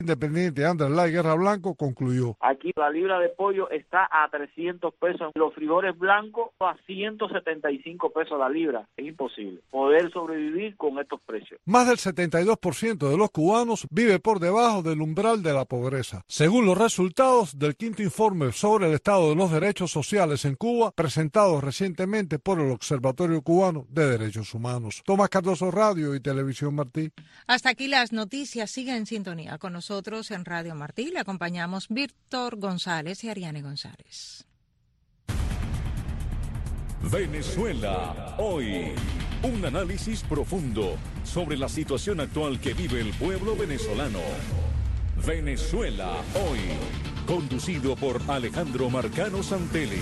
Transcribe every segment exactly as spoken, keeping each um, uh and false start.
Independiente Anderlay Guerra Blanco concluyó: aquí la libra de pollo está a trescientos pesos, los frijoles blancos a ciento setenta y cinco pesos la libra. Es imposible poder sobrevivir con estos precios. Más del setenta y dos por ciento de los cubanos vive por debajo del umbral de la pobreza, según los resultados del quinto informe sobre el estado de los derechos sociales en Cuba, presentado recientemente por el Observatorio Cubano de Derechos Humanos. Tomás Cardoso, Radio y Televisión Martí. Hasta aquí las noticias. Sigue en sintonía con nosotros. Nosotros en Radio Martí le acompañamos Víctor González y Ariane González. Venezuela hoy. Un análisis profundo sobre la situación actual que vive el pueblo venezolano. Venezuela hoy. Conducido por Alejandro Marcano Santelli.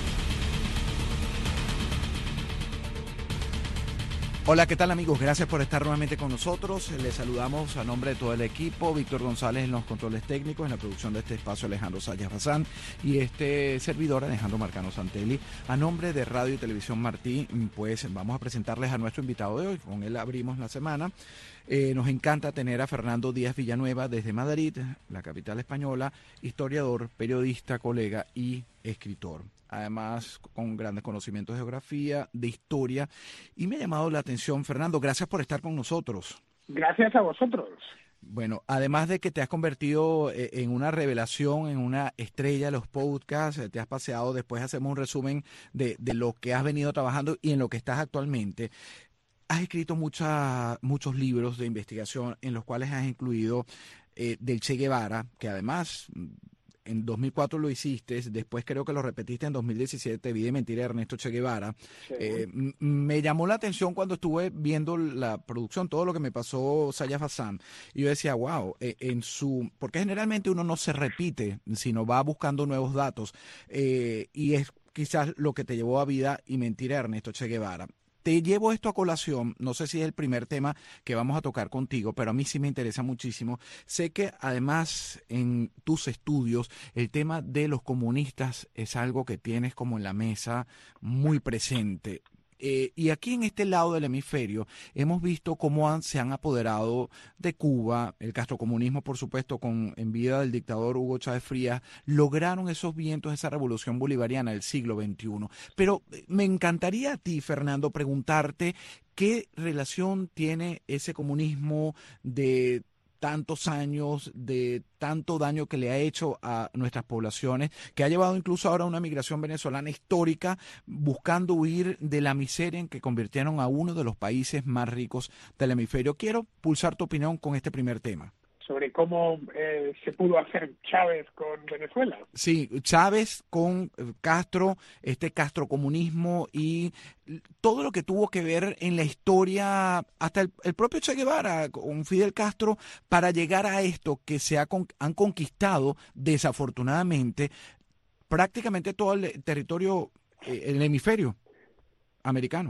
Hola, ¿qué tal amigos? Gracias por estar nuevamente con nosotros. Les saludamos a nombre de todo el equipo, Víctor González en los controles técnicos, en la producción de este espacio Alejandro Sayas Bazán y este servidor Alejandro Marcano Santelli. A nombre de Radio y Televisión Martí, pues vamos a presentarles a nuestro invitado de hoy. Con él abrimos la semana. Eh, nos encanta tener a Fernando Díaz Villanueva desde Madrid, la capital española, historiador, periodista, colega y escritor. Además, con grandes conocimientos de geografía, de historia. Y me ha llamado la atención, Fernando, gracias por estar con nosotros. Gracias a vosotros. Bueno, además de que te has convertido en una revelación, en una estrella de los podcasts, te has paseado, después hacemos un resumen de, de lo que has venido trabajando y en lo que estás actualmente. Has escrito mucha, muchos libros de investigación en los cuales has incluido eh, del Che Guevara, que además en dos mil cuatro lo hiciste, después creo que lo repetiste en dos mil diecisiete, Vi de mentira de Ernesto Che Guevara. Sí. Eh, m- me llamó la atención cuando estuve viendo la producción, todo lo que me pasó Sayas Bazán, y yo decía, wow, eh, en su, porque generalmente uno no se repite, sino va buscando nuevos datos, eh, y es quizás lo que te llevó a Vida y mentira de Ernesto Che Guevara. Te llevo esto a colación, no sé si es el primer tema que vamos a tocar contigo, pero a mí sí me interesa muchísimo. Sé que además en tus estudios el tema de los comunistas es algo que tienes como en la mesa muy presente. Eh, y aquí en este lado del hemisferio hemos visto cómo han, se han apoderado de Cuba, el castrocomunismo por supuesto con en vida del dictador Hugo Chávez Frías, lograron esos vientos, esa revolución bolivariana del siglo veintiuno. Pero me encantaría a ti, Fernando, preguntarte qué relación tiene ese comunismo de tantos años, de tanto daño que le ha hecho a nuestras poblaciones, que ha llevado incluso ahora a una migración venezolana histórica, buscando huir de la miseria en que convirtieron a uno de los países más ricos del hemisferio. Quiero pulsar tu opinión con este primer tema. Sobre cómo eh, se pudo hacer Chávez con Venezuela. Sí, Chávez con Castro, este castrocomunismo y todo lo que tuvo que ver en la historia, hasta el, el propio Che Guevara con Fidel Castro, para llegar a esto que se ha, con, han conquistado desafortunadamente prácticamente todo el territorio, eh, el hemisferio americano.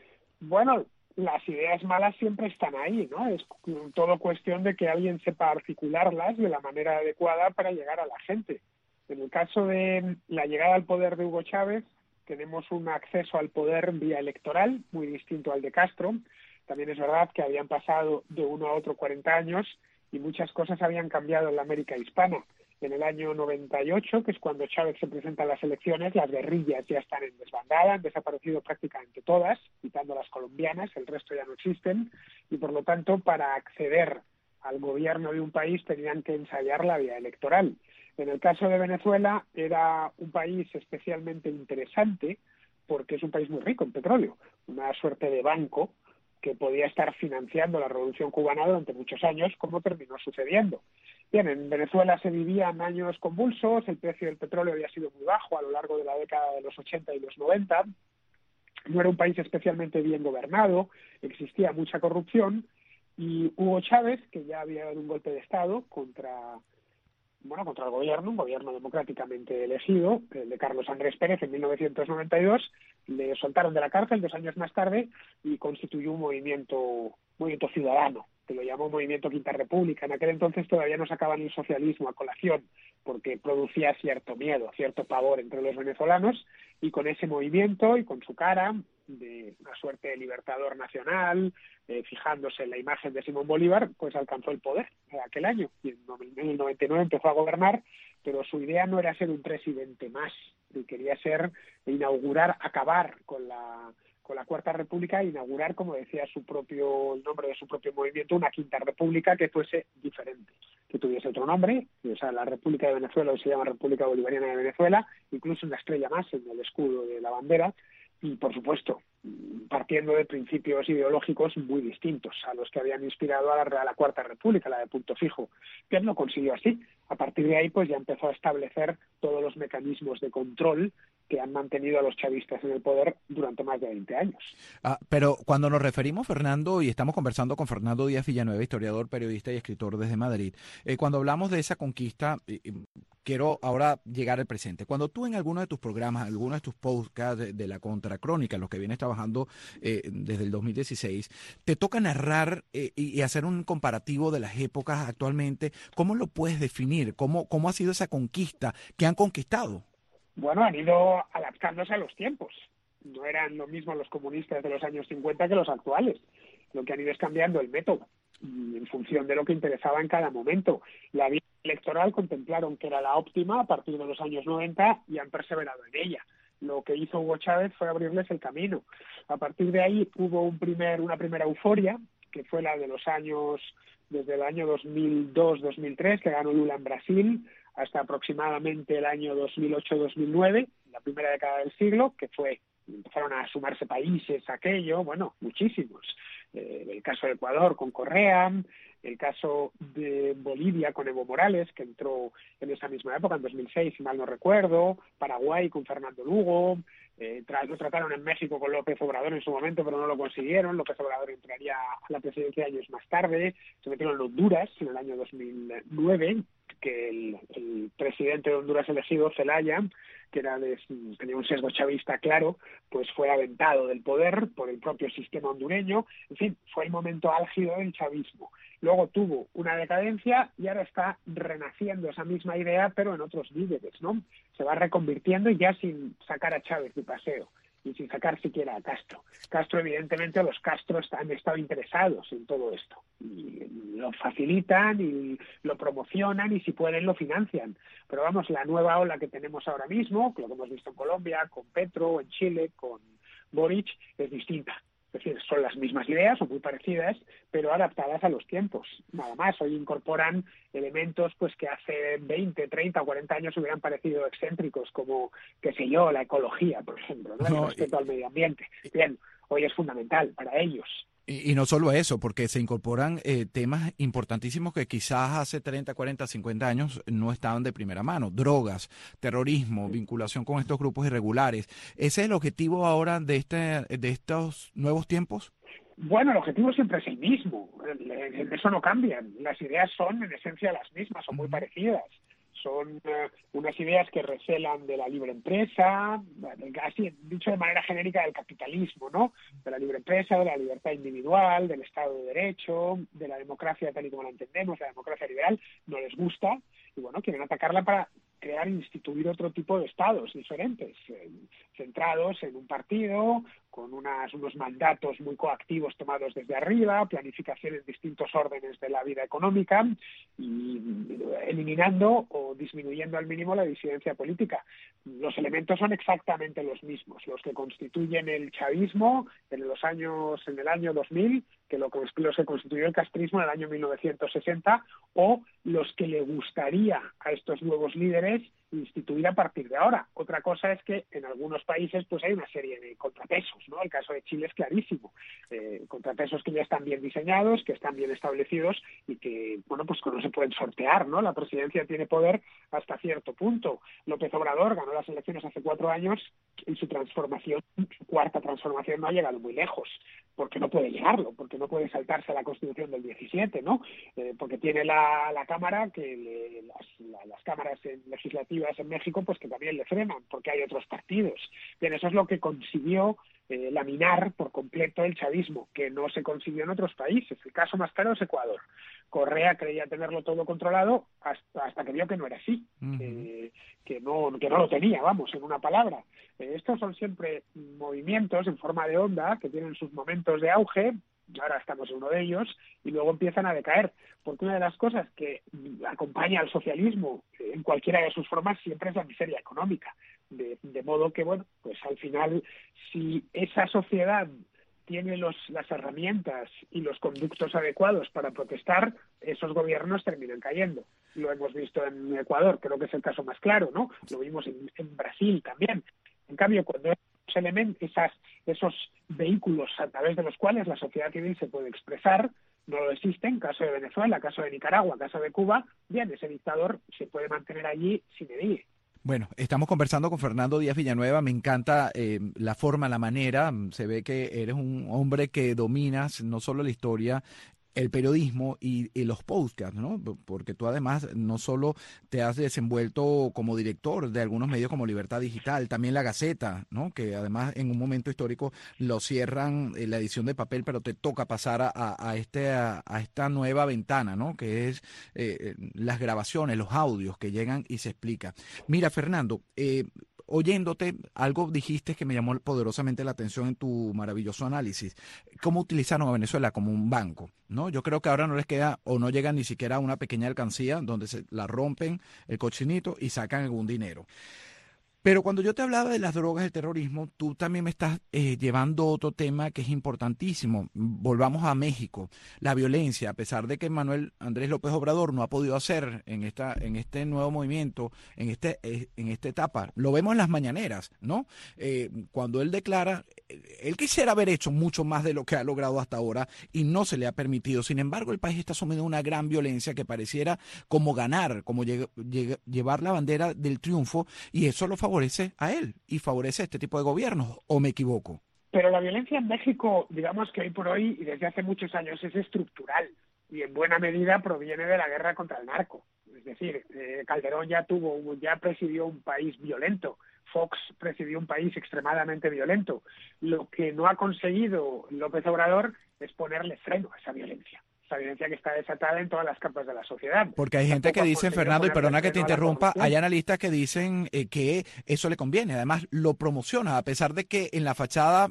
Bueno, las ideas malas siempre están ahí, ¿no? Es todo cuestión de que alguien sepa articularlas de la manera adecuada para llegar a la gente. En el caso de la llegada al poder de Hugo Chávez, tenemos un acceso al poder vía electoral muy distinto al de Castro. También es verdad que habían pasado de uno a otro cuarenta años y muchas cosas habían cambiado en la América hispana. En el año noventa y ocho, que es cuando Chávez se presenta a las elecciones, las guerrillas ya están en desbandada, han desaparecido prácticamente todas, quitando las colombianas, el resto ya no existen, y por lo tanto, para acceder al gobierno de un país tenían que ensayar la vía electoral. En el caso de Venezuela, era un país especialmente interesante porque es un país muy rico en petróleo, una suerte de banco que podía estar financiando la Revolución Cubana durante muchos años, como terminó sucediendo. Bien, en Venezuela se vivían años convulsos, el precio del petróleo había sido muy bajo a lo largo de la década de los ochenta y los noventa, no era un país especialmente bien gobernado, existía mucha corrupción, y Hugo Chávez, que ya había dado un golpe de Estado contra, bueno, contra el gobierno, un gobierno democráticamente elegido, el de Carlos Andrés Pérez en mil novecientos noventa y dos, le soltaron de la cárcel dos años más tarde y constituyó un movimiento, movimiento ciudadano, que lo llamó Movimiento Quinta República. En aquel entonces todavía no sacaban el socialismo a colación, porque producía cierto miedo, cierto pavor entre los venezolanos, y con ese movimiento y con su cara de una suerte de libertador nacional, eh, fijándose en la imagen de Simón Bolívar, pues alcanzó el poder aquel año. Y en el noventa y nueve empezó a gobernar, pero su idea no era ser un presidente más, y quería ser inaugurar, acabar con la con la Cuarta República, inaugurar, como decía su propio el nombre de su propio movimiento, una Quinta República que fuese diferente, que tuviese otro nombre. O sea, la República de Venezuela hoy se llama República Bolivariana de Venezuela, incluso una estrella más en el escudo de la bandera, y por supuesto partiendo de principios ideológicos muy distintos a los que habían inspirado a la, a la Cuarta República, la de Punto Fijo. Pero no consiguió así. A partir de ahí pues ya empezó a establecer todos los mecanismos de control que han mantenido a los chavistas en el poder durante más de veinte años. Ah, pero cuando nos referimos, Fernando, y estamos conversando con Fernando Díaz Villanueva, historiador, periodista y escritor desde Madrid, eh, cuando hablamos de esa conquista, eh, quiero ahora llegar al presente. Cuando tú en alguno de tus programas, alguno de tus podcasts de, de la Contracrónica, en los que vienes trabajando eh, desde el dos mil dieciséis, te toca narrar eh, y, y hacer un comparativo de las épocas actualmente, ¿cómo lo puedes definir? ¿Cómo, cómo ha sido esa conquista? ¿Qué han conquistado? Bueno, han ido adaptándose a los tiempos. No eran lo mismo los comunistas de los años cincuenta que los actuales. Lo que han ido es cambiando el método en función de lo que interesaba en cada momento. La vía electoral contemplaron que era la óptima a partir de los años noventa y han perseverado en ella. Lo que hizo Hugo Chávez fue abrirles el camino. A partir de ahí hubo un primer, una primera euforia, que fue la de los años, desde el año dos mil dos dos mil tres, que ganó Lula en Brasil, hasta aproximadamente el año dos mil ocho dos mil nueve, la primera década del siglo, que fue, empezaron a sumarse países, aquello, bueno, muchísimos. Eh, el caso de Ecuador con Correa, el caso de Bolivia con Evo Morales, que entró en esa misma época, en dos mil seis, si mal no recuerdo, Paraguay con Fernando Lugo, eh, lo trataron en México con López Obrador en su momento, pero no lo consiguieron. López Obrador entraría a la presidencia años más tarde. Se metieron en Honduras en el año dos mil nueve, que el, el presidente de Honduras elegido, Zelaya, que era de, tenía un sesgo chavista claro, pues fue aventado del poder por el propio sistema hondureño. En fin, fue el momento álgido del chavismo. Luego tuvo una decadencia y ahora está renaciendo esa misma idea, pero en otros líderes, ¿no? Se va reconvirtiendo y ya sin sacar a Chávez de paseo y sin sacar siquiera a Castro. Castro, evidentemente, los Castros han estado interesados en todo esto y lo facilitan y lo promocionan y si pueden lo financian. Pero vamos, la nueva ola que tenemos ahora mismo, lo que hemos visto en Colombia, con Petro, en Chile, con Boric, es distinta. Es decir, son las mismas ideas, son muy parecidas, pero adaptadas a los tiempos. Nada más, hoy incorporan elementos pues que hace veinte, treinta o cuarenta años hubieran parecido excéntricos, como, qué sé yo, la ecología, por ejemplo, ¿no? El No, respeto y... al medio ambiente. Bien, hoy es fundamental para ellos. Y, y no solo eso, porque se incorporan eh, temas importantísimos que quizás hace treinta, cuarenta, cincuenta años no estaban de primera mano. Drogas, terrorismo, vinculación con estos grupos irregulares. ¿Ese es el objetivo ahora de, este, de estos nuevos tiempos? Bueno, el objetivo siempre es el mismo. Eso no cambia. Las ideas son en esencia las mismas, son muy parecidas. Son uh, unas ideas que recelan de la libre empresa, así dicho de manera genérica del capitalismo, ¿no? De la libre empresa, de la libertad individual, del Estado de Derecho, de la democracia tal y como la entendemos, la democracia liberal. No les gusta y, bueno, quieren atacarla para crear e instituir otro tipo de estados diferentes, eh, centrados en un partido, con unas, unos mandatos muy coactivos tomados desde arriba, planificación en distintos órdenes de la vida económica y eliminando o disminuyendo al mínimo la disidencia política. Los elementos son exactamente los mismos, los que constituyen el chavismo en los años, en el año dos mil, que lo, los que constituyó el castrismo en el año mil novecientos sesenta, o los que le gustaría a estos nuevos líderes instituir a partir de ahora. Otra cosa es que en algunos países pues hay una serie de contrapesos, ¿no? El caso de Chile es clarísimo. Eh, contrapesos que ya están bien diseñados, que están bien establecidos y que, bueno, pues que no se pueden sortear, ¿no? La presidencia tiene poder hasta cierto punto. López Obrador ganó las elecciones hace cuatro años y su transformación, su cuarta transformación, no ha llegado muy lejos, porque no puede llegarlo, porque no puede saltarse a la Constitución del diecisiete, ¿no? Eh, porque tiene la, la Cámara, que le, las, la, las cámaras en, legislativas en México, pues que también le frenan, porque hay otros partidos. Bien, eso es lo que consiguió eh, laminar por completo el chavismo, que no se consiguió en otros países. El caso más claro es Ecuador. Correa creía tenerlo todo controlado hasta, hasta que vio que no era así, uh-huh. que, que, no, que no lo tenía, vamos, en una palabra. Eh, estos son siempre movimientos en forma de onda que tienen sus momentos de auge, ahora estamos en uno de ellos, y luego empiezan a decaer, porque una de las cosas que acompaña al socialismo en cualquiera de sus formas siempre es la miseria económica, de, de modo que, bueno, pues al final, si esa sociedad tiene los, las herramientas y los conductos adecuados para protestar, esos gobiernos terminan cayendo. Lo hemos visto en Ecuador, creo que es el caso más claro, ¿no? Lo vimos en, en Brasil también. En cambio, cuando esos elementos, esas, esos vehículos a través de los cuales la sociedad civil se puede expresar, no lo existen, caso de Venezuela, caso de Nicaragua, caso de Cuba, bien, ese dictador se puede mantener allí sin medir. Bueno, estamos conversando con Fernando Díaz Villanueva, me encanta eh, la forma, la manera, se ve que eres un hombre que dominas no solo la historia, el periodismo y, y los podcasts, ¿no? Porque tú además no solo te has desenvuelto como director de algunos medios como Libertad Digital, también La Gaceta, ¿no? Que además en un momento histórico lo cierran en la edición de papel, pero te toca pasar a, a, este, a, a esta nueva ventana, ¿no? Que es eh, las grabaciones, los audios que llegan y se explica. Mira, Fernando, eh, oyéndote, algo dijiste que me llamó poderosamente la atención en tu maravilloso análisis. ¿Cómo utilizaron a Venezuela como un banco? ¿No? Yo creo que ahora no les queda o no llegan ni siquiera a una pequeña alcancía donde se la rompen el cochinito y sacan algún dinero. Pero cuando yo te hablaba de las drogas, del terrorismo, tú también me estás eh, llevando otro tema que es importantísimo. Volvamos a México. La violencia, a pesar de que Manuel Andrés López Obrador no ha podido hacer en esta en este nuevo movimiento, en este eh, en esta etapa, lo vemos en las mañaneras, ¿no? Eh, cuando él declara, él quisiera haber hecho mucho más de lo que ha logrado hasta ahora y no se le ha permitido. Sin embargo, el país está sumido en una gran violencia que pareciera como ganar, como lle- lle- llevar la bandera del triunfo, y eso lo favorece a él y favorece a este tipo de gobiernos, ¿o me equivoco? Pero la violencia en México, digamos que hoy por hoy y desde hace muchos años es estructural y en buena medida proviene de la guerra contra el narco. Es decir, eh, Calderón ya tuvo, ya presidió un país violento, Fox presidió un país extremadamente violento. Lo que no ha conseguido López Obrador es ponerle freno a esa violencia. Esa violencia que está desatada en todas las capas de la sociedad. Porque hay gente que dice, Fernando, y perdona que te interrumpa, hay analistas que dicen eh, que eso le conviene, además lo promociona, a pesar de que en la fachada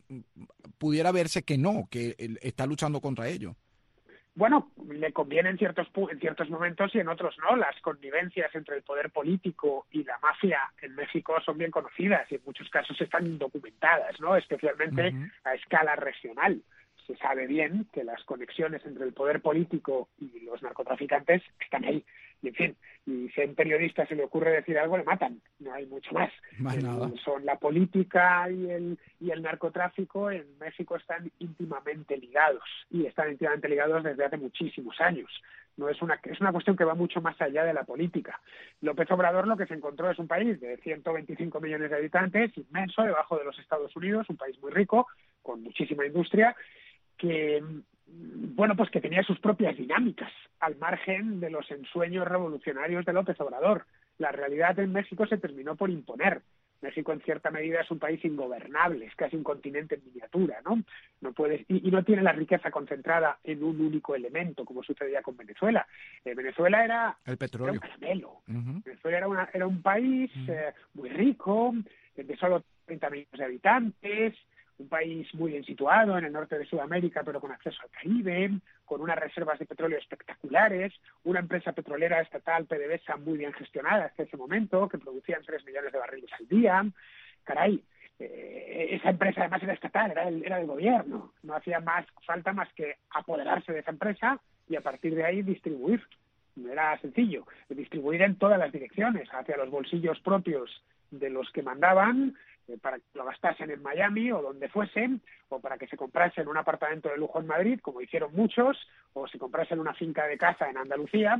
pudiera verse que no, que él está luchando contra ello. Bueno, le conviene en ciertos en ciertos momentos y en otros no. Las connivencias entre el poder político y la mafia en México son bien conocidas y en muchos casos están documentadas, ¿no? Especialmente uh-huh. a escala regional. Se sabe bien que las conexiones entre el poder político y los narcotraficantes están ahí. Y en fin, y si a un periodista se le ocurre decir algo, le matan. No hay mucho más. Más el, nada. Son la política y el, y el narcotráfico en México están íntimamente ligados. Y están íntimamente ligados desde hace muchísimos años. No es una, es una cuestión que va mucho más allá de la política. López Obrador lo que se encontró es un país de ciento veinticinco millones de habitantes, inmenso, debajo de los Estados Unidos, un país muy rico, con muchísima industria, que, bueno, pues que tenía sus propias dinámicas, al margen de los ensueños revolucionarios de López Obrador. La realidad en México se terminó por imponer. México, en cierta medida, es un país ingobernable, es casi un continente en miniatura, ¿no? No puedes, y, y no tiene la riqueza concentrada en un único elemento, como sucedía con Venezuela. Eh, Venezuela era, el petróleo. Era un caramelo. Uh-huh. Venezuela era, una, era un país uh-huh. eh, muy rico, de solo treinta millones de habitantes, un país muy bien situado en el norte de Sudamérica, pero con acceso al Caribe, con unas reservas de petróleo espectaculares, una empresa petrolera estatal, PDVSA, muy bien gestionada hasta ese momento, que producían tres millones de barriles al día. Caray, eh, esa empresa además era estatal, era del, era del gobierno. No hacía más falta más que apoderarse de esa empresa y a partir de ahí distribuir. No era sencillo, distribuir en todas las direcciones, hacia los bolsillos propios de los que mandaban, eh, para que lo gastasen en Miami o donde fuesen, o para que se comprasen un apartamento de lujo en Madrid, como hicieron muchos, o se comprasen una finca de caza en Andalucía,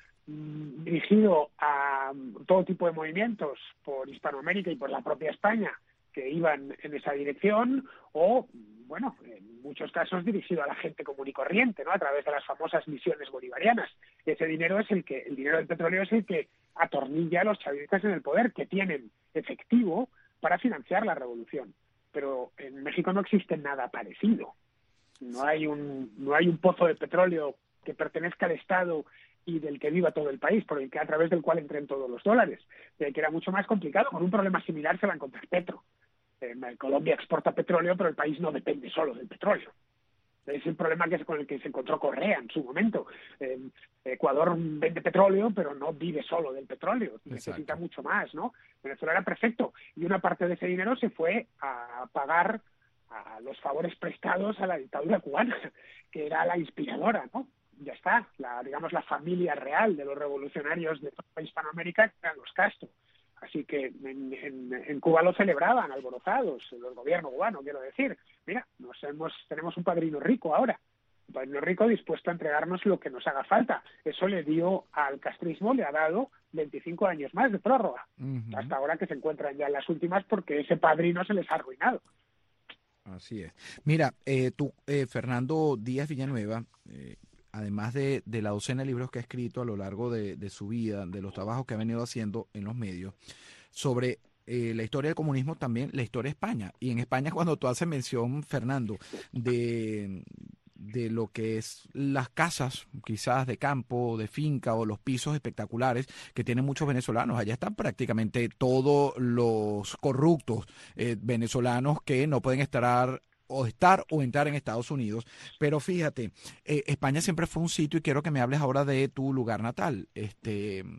mmm, dirigido a todo tipo de movimientos por Hispanoamérica y por la propia España que iban en esa dirección, o, bueno, en muchos casos dirigido a la gente común y corriente, ¿no? A través de las famosas misiones bolivarianas. Ese dinero es el que, el dinero del petróleo es el que atornilla a los chavistas en el poder, que tienen efectivo para financiar la revolución. pero en México no existe nada parecido. No hay un, no hay un pozo de petróleo que pertenezca al Estado y del que viva todo el país, por el que a través del cual entren todos los dólares, de que era mucho más complicado. Con un problema similar se va a encontrar Petro. Eh, Colombia exporta petróleo, pero el país no depende solo del petróleo. Es el problema que es con el que se encontró Correa en su momento. Eh, Ecuador vende petróleo, pero no vive solo del petróleo. Necesita Exacto. mucho más, ¿no? Venezuela era perfecto. Y una parte de ese dinero se fue a pagar a los favores prestados a la dictadura cubana, que era la inspiradora, ¿no? Ya está, la, digamos, la familia real de los revolucionarios de toda Hispanoamérica, que eran los Castro. Así que en, en, en Cuba lo celebraban, alborozados, los gobiernos cubanos, quiero decir. Mira, nos hemos, tenemos un padrino rico ahora, un padrino rico dispuesto a entregarnos lo que nos haga falta. Eso le dio al castrismo, le ha dado veinticinco años más de prórroga, uh-huh. hasta ahora que se encuentran ya en las últimas porque ese padrino se les ha arruinado. Así es. Mira, eh, tú, eh, Fernando Díaz Villanueva, eh, además de, de la docena de libros que ha escrito a lo largo de, de su vida, de los trabajos que ha venido haciendo en los medios, sobre eh, la historia del comunismo, también la historia de España. Y en España, cuando tú haces mención, Fernando, de, de lo que es las casas, quizás de campo, de finca, o los pisos espectaculares que tienen muchos venezolanos, allá están prácticamente todos los corruptos eh, venezolanos que no pueden estar o estar o entrar en Estados Unidos. Pero fíjate, eh, España siempre fue un sitio, y quiero que me hables ahora de tu lugar natal. Este eh,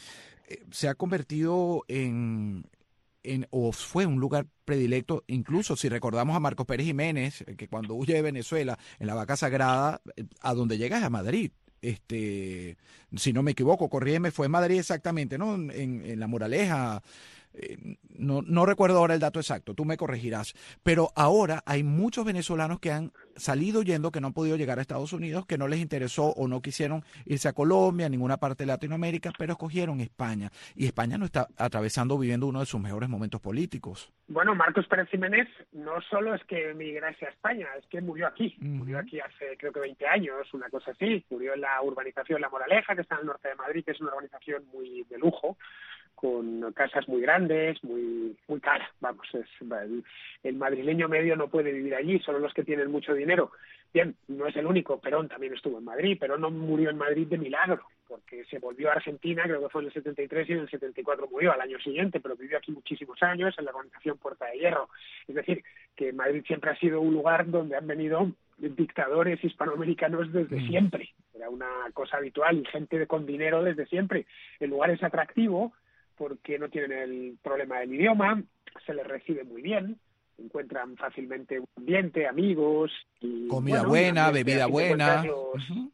se ha convertido en, en, o fue un lugar predilecto, incluso si recordamos a Marcos Pérez Jiménez, que cuando huye de Venezuela, en la Vaca Sagrada, a donde llega es a Madrid. Este, si no me equivoco, corrígeme, fue en Madrid exactamente, ¿no? En, en La Moraleja. Eh, no, no recuerdo ahora el dato exacto, tú me corregirás, pero ahora hay muchos venezolanos que han salido yendo, que no han podido llegar a Estados Unidos, que no les interesó o no quisieron irse a Colombia, a ninguna parte de Latinoamérica, pero escogieron España, y España no está atravesando, viviendo uno de sus mejores momentos políticos. Bueno, Marcos Pérez Jiménez no solo es que emigrase a España, es que murió aquí, uh-huh. murió aquí hace creo que veinte años, una cosa así, murió en la urbanización La Moraleja, que está al norte de Madrid, que es una urbanización muy de lujo, con casas muy grandes, muy muy caras, vamos, es, el, el madrileño medio no puede vivir allí, solo los que tienen mucho dinero. Bien, no es el único, Perón también estuvo en Madrid, Perón no murió en Madrid de milagro, porque se volvió a Argentina, creo que fue en el setenta y tres, y en el setenta y cuatro murió al año siguiente, pero vivió aquí muchísimos años en la organización Puerta de Hierro. Es decir, que Madrid siempre ha sido un lugar donde han venido dictadores hispanoamericanos desde mm. siempre, era una cosa habitual, y gente con dinero desde siempre. El lugar es atractivo porque no tienen el problema del idioma, se les recibe muy bien, encuentran fácilmente un ambiente, amigos, y comida bueno, buena, bebida buena. Los... Uh-huh.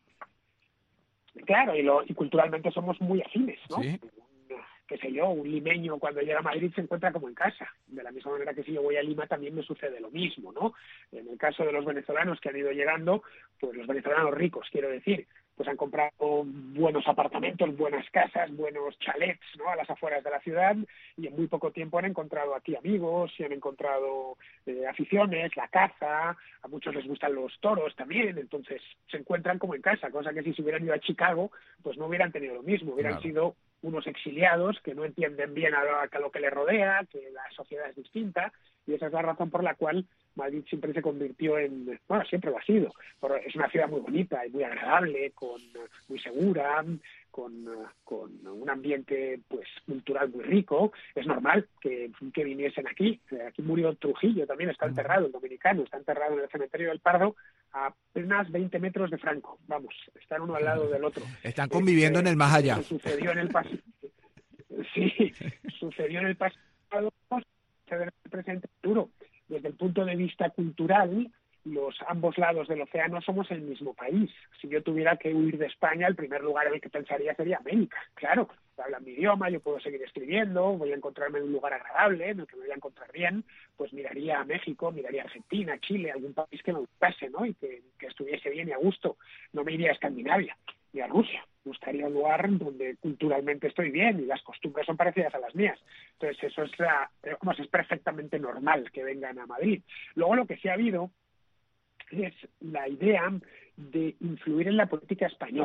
Claro, y, lo, y culturalmente somos muy afines, ¿no? Sí. Qué sé yo, un limeño cuando llega a Madrid se encuentra como en casa. De la misma manera que si yo voy a Lima también me sucede lo mismo, ¿no? En el caso de los venezolanos que han ido llegando, pues los venezolanos ricos, quiero decir, pues han comprado buenos apartamentos, buenas casas, buenos chalets, ¿no? A las afueras de la ciudad, y en muy poco tiempo han encontrado aquí amigos, y han encontrado eh, aficiones, la caza, a muchos les gustan los toros también, entonces se encuentran como en casa, cosa que si se hubieran ido a Chicago, pues no hubieran tenido lo mismo, hubieran claro. sido unos exiliados que no entienden bien a lo, a lo que les rodea, que la sociedad es distinta, y esa es la razón por la cual Madrid siempre se convirtió en, bueno, siempre lo ha sido, pero es una ciudad muy bonita y muy agradable, con muy segura, con, con un ambiente pues cultural muy rico. Es normal que, que viniesen aquí. Aquí murió Trujillo, también está enterrado, el dominicano, está enterrado en el cementerio del Pardo, a apenas veinte metros de Franco. Vamos, están uno al lado del otro. Están conviviendo este, en el más allá. Sucedió en el pasado. Sí, sucedió en el pasado, sucede en el presente futuro. Desde el punto de vista cultural, los ambos lados del océano somos el mismo país. Si yo tuviera que huir de España, el primer lugar en el que pensaría sería América. Claro, hablan mi idioma, yo puedo seguir escribiendo, voy a encontrarme en un lugar agradable, en el que me voy a encontrar bien, pues miraría a México, miraría a Argentina, Chile, algún país que me gustase, ¿no? Y que, que estuviese bien y a gusto. No me iría a Escandinavia ni a Rusia. Buscaría un lugar donde culturalmente estoy bien y las costumbres son parecidas a las mías. Entonces eso es, la, es perfectamente normal que vengan a Madrid. Luego lo que sí ha habido es la idea de influir en la política española.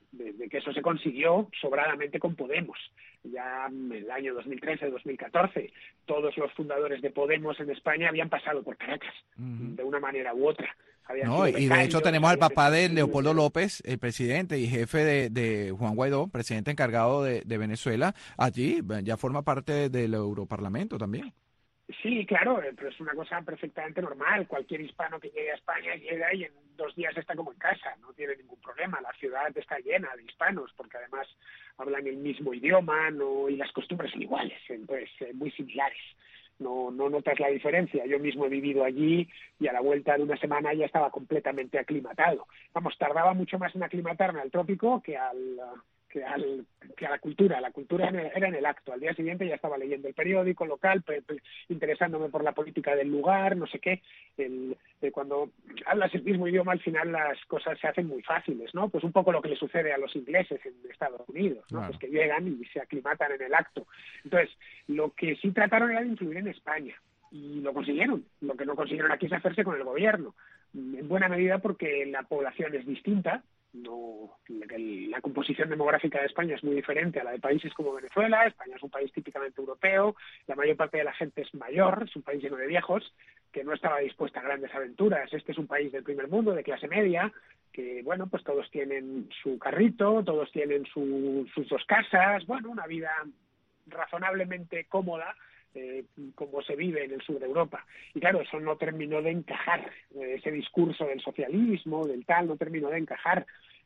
desde que eso se consiguió sobradamente con Podemos. Ya en el año dos mil trece, dos mil catorce, todos los fundadores de Podemos en España habían pasado por Caracas, uh-huh. de una manera u otra. No, y de hecho tenemos al papá de Leopoldo López, el presidente y jefe de, de Juan Guaidó, presidente encargado de, de Venezuela, allí ya forma parte del Europarlamento también. Sí, claro, pero es una cosa perfectamente normal. Cualquier hispano que llegue a España llega y en dos días está como en casa, no tiene ningún problema. La ciudad está llena de hispanos porque además hablan el mismo idioma, no, y las costumbres son iguales, entonces eh, muy similares. No, no notas la diferencia. Yo mismo he vivido allí y a la vuelta de una semana ya estaba completamente aclimatado. Vamos, tardaba mucho más en aclimatarme al trópico que al que, al, que a la cultura. La cultura era en el acto. Al día siguiente ya estaba leyendo el periódico local, pe, pe, interesándome por la política del lugar, no sé qué. El, eh, cuando hablas el mismo idioma, al final las cosas se hacen muy fáciles, ¿no? Pues un poco lo que le sucede a los ingleses en Estados Unidos, ¿no? Claro. Pues que llegan y se aclimatan en el acto. Entonces, lo que sí trataron era de influir en España. Y lo consiguieron. Lo que no consiguieron aquí es hacerse con el gobierno. En buena medida porque la población es distinta. No, la composición demográfica de España es muy diferente a la de países como Venezuela. España es un país típicamente europeo, la mayor parte de la gente es mayor, es un país lleno de viejos que no estaba dispuesta a grandes aventuras. Este es un país del primer mundo, de clase media, que bueno, pues todos tienen su carrito, todos tienen su, sus dos casas, bueno, una vida razonablemente cómoda, Eh, como se vive en el sur de Europa. Y claro, eso no terminó de encajar, eh, ese discurso del socialismo, del tal, no terminó de encajar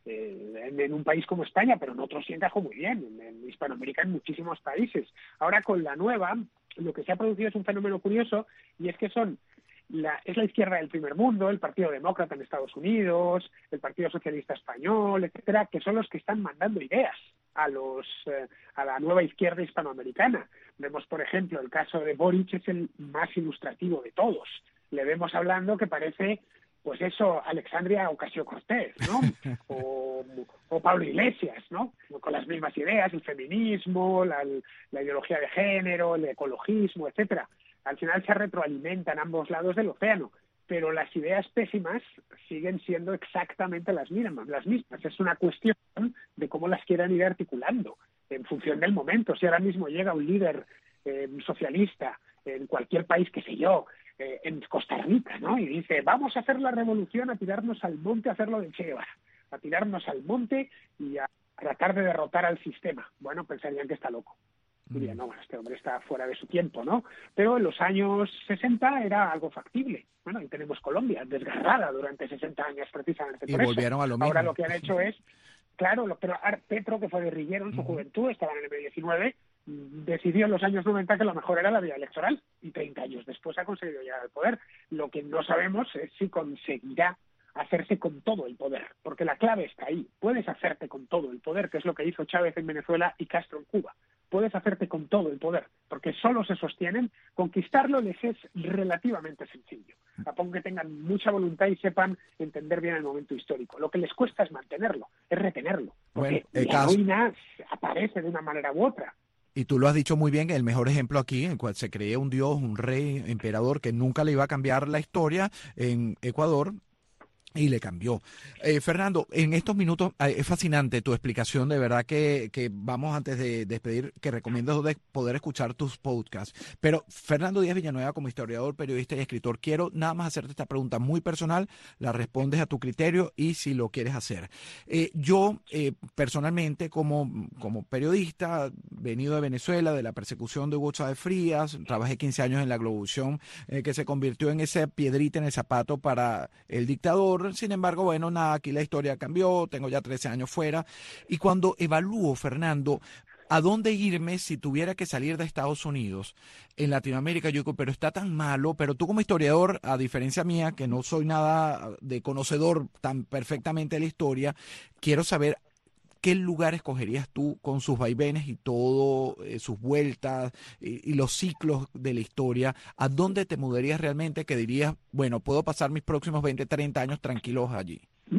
eh, en, en un país como España, pero en otros sí encajó muy bien, en, en Hispanoamérica, en muchísimos países. Ahora con la nueva, lo que se ha producido es un fenómeno curioso, y es que son La, es la izquierda del primer mundo, el Partido Demócrata en Estados Unidos, el Partido Socialista Español, etcétera, que son los que están mandando ideas a los eh, a la nueva izquierda hispanoamericana. Vemos, por ejemplo, el caso de Boric es el más ilustrativo de todos. Le vemos hablando que parece, pues eso, Alexandria Ocasio-Cortez, ¿no? O, o Pablo Iglesias, ¿no? Con las mismas ideas, el feminismo, la, la ideología de género, el ecologismo, etcétera. Al final se retroalimentan ambos lados del océano, pero las ideas pésimas siguen siendo exactamente las mismas. Las mismas. Es una cuestión de cómo las quieran ir articulando en función del momento. Si ahora mismo llega un líder eh, socialista en cualquier país, qué sé yo, eh, en Costa Rica, ¿no? Y dice, vamos a hacer la revolución, a tirarnos al monte, a hacerlo de Che Guevara, a tirarnos al monte y a tratar de derrotar al sistema. Bueno, pensarían que está loco. Diría, no, bueno, este hombre está fuera de su tiempo, ¿no? Pero en los años sesenta era algo factible. Bueno, y tenemos Colombia, desgarrada durante sesenta años precisamente y por volvieron eso. A lo mismo. Ahora lo que han hecho es, claro, lo, pero Petro, que fue guerrillero en su uh-huh. juventud, estaba en el eme diecinueve, decidió en los años noventa que lo mejor era la vía electoral, y treinta años después ha conseguido llegar al poder. Lo que no sabemos es si conseguirá hacerse con todo el poder, porque la clave está ahí. Puedes hacerte con todo el poder, que es lo que hizo Chávez en Venezuela y Castro en Cuba. Puedes hacerte con todo el poder, porque solo se sostienen. Conquistarlo les es relativamente sencillo. Supongo que tengan mucha voluntad y sepan entender bien el momento histórico. Lo que les cuesta es mantenerlo, es retenerlo, porque bueno, la caso... ruina aparece de una manera u otra. Y tú lo has dicho muy bien, el mejor ejemplo aquí, en el cual se creía un dios, un rey, emperador, que nunca le iba a cambiar la historia en Ecuador, y le cambió. Eh, Fernando, en estos minutos eh, es fascinante tu explicación, de verdad que, que vamos antes de despedir, que recomiendo de poder escuchar tus podcasts. Pero Fernando Díaz Villanueva, como historiador, periodista y escritor, quiero nada más hacerte esta pregunta muy personal, la respondes a tu criterio y si lo quieres hacer. Eh, yo, eh, personalmente, como, como periodista, venido de Venezuela, de la persecución de Hugo Chávez Frías, trabajé quince años en la Globovisión, eh, que se convirtió en esa piedrita en el zapato para el dictador. Sin embargo, bueno, nada, aquí la historia cambió, tengo ya trece años fuera, y cuando evalúo, Fernando, a dónde irme si tuviera que salir de Estados Unidos, en Latinoamérica, yo digo, pero está tan malo, pero tú como historiador, a diferencia mía, que no soy nada de conocedor tan perfectamente de la historia, quiero saber ¿qué lugar escogerías tú con sus vaivenes y todo, eh, sus vueltas y, y los ciclos de la historia? ¿A dónde te mudarías realmente que dirías, bueno, puedo pasar mis próximos veinte, treinta años tranquilos allí?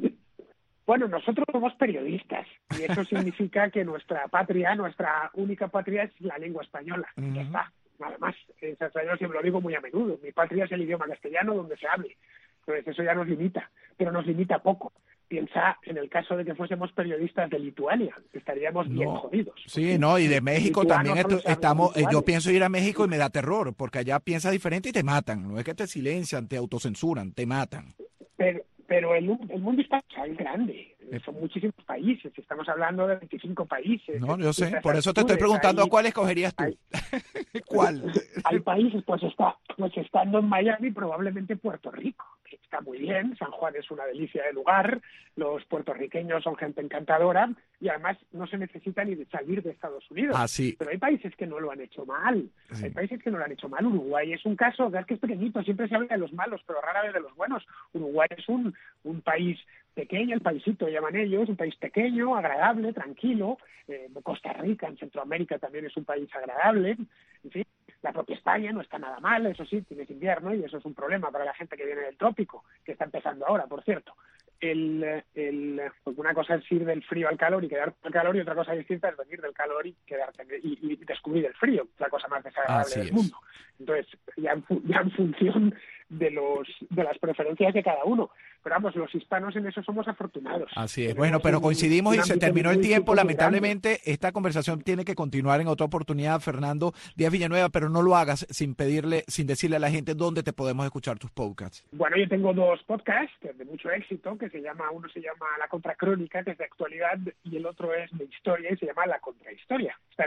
Bueno, nosotros somos periodistas y eso significa que nuestra patria, nuestra única patria es la lengua española. Uh-huh. Ya está. Nada más. Yo siempre lo digo muy a menudo. Mi patria es el idioma castellano donde se hable. Entonces eso ya nos limita, pero nos limita poco. piensa en el caso de que fuésemos periodistas de Lituania, estaríamos bien no, jodidos. Sí, no, y de México también esto, estamos, Lituania. yo pienso ir a México y me da terror, porque allá piensas diferente y te matan, no es que te silencian, te autocensuran, te matan. Pero, pero el, el mundo está es grande, son muchísimos países, estamos hablando de veinticinco países. No, yo sé, por eso te estoy preguntando hay, a cuál escogerías tú. Hay, ¿Cuál? Hay países, pues está, pues estando en Miami, probablemente Puerto Rico, que está muy bien, San Juan es una delicia de lugar, los puertorriqueños son gente encantadora y además no se necesita ni de salir de Estados Unidos. Ah, sí. Pero hay países que no lo han hecho mal, sí. hay países que no lo han hecho mal. Uruguay es un caso, veas que es pequeñito, siempre se habla de los malos, pero rara vez de los buenos. Uruguay es un, un país pequeño, el paisito llaman ellos, un país pequeño, agradable, tranquilo. Eh, Costa Rica en Centroamérica también es un país agradable. En fin, la propia España no está nada mal, eso sí, tienes invierno y eso es un problema para la gente que viene del trópico, que está empezando ahora, por cierto. El, el, pues una cosa es ir del frío al calor y quedarte al calor y otra cosa distinta es venir del calor y quedarte y, y descubrir el frío, la cosa más desagradable Así del es. mundo. Entonces, ya en, ya en función de los de las preferencias de cada uno. Pero vamos, los hispanos en eso somos afortunados. Así es. Tenemos bueno, pero un, coincidimos un y se terminó el tiempo. muy Lamentablemente, grande. esta conversación tiene que continuar en otra oportunidad, Fernando Díaz Villanueva, pero no lo hagas sin pedirle, sin decirle a la gente dónde te podemos escuchar tus podcasts. Bueno, yo tengo dos podcasts de mucho éxito, que se llama, uno se llama La Contracrónica, que es de actualidad, y el otro es de historia y se llama La Contrahistoria. Está